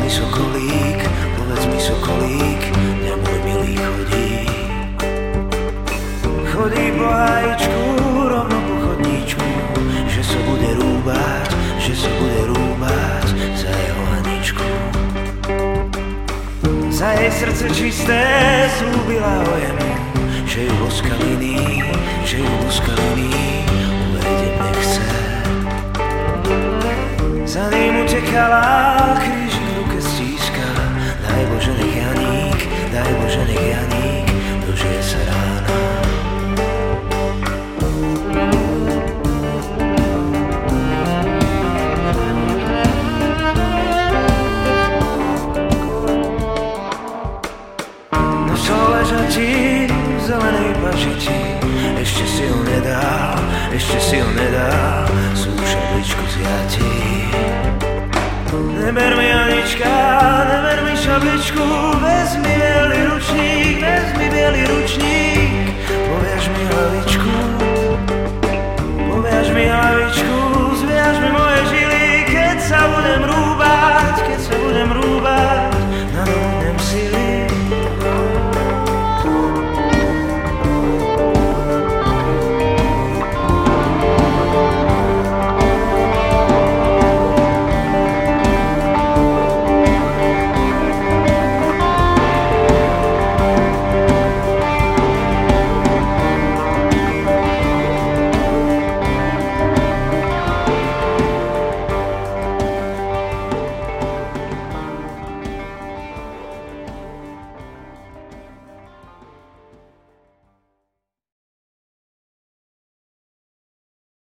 mi sokolík, povedz mi sokolík, kde môj milý chodí. Chodí po hájičku, rovno po chodníčku, že sa bude rúbať, že sa bude rúbať za jeho Haničku. Za jej srdce čisté slúbila ho jemu, že ju boskaliný, že ju boskaliný uvedieť nechce. Za ním utekala, krížik v ruke stíska, daj Bože nech Janík, daj Bože nech Janík dožije sa rána. V zelenej pažiti, ešte si ho nedal, ešte si ho nedal, sú šabličku zjatí. Neber mi Anička, neber mi šabličku, vezmi bielý ručník, vezmi bielý ručník, poviaž mi hlavičku, poviaž mi hlavičku.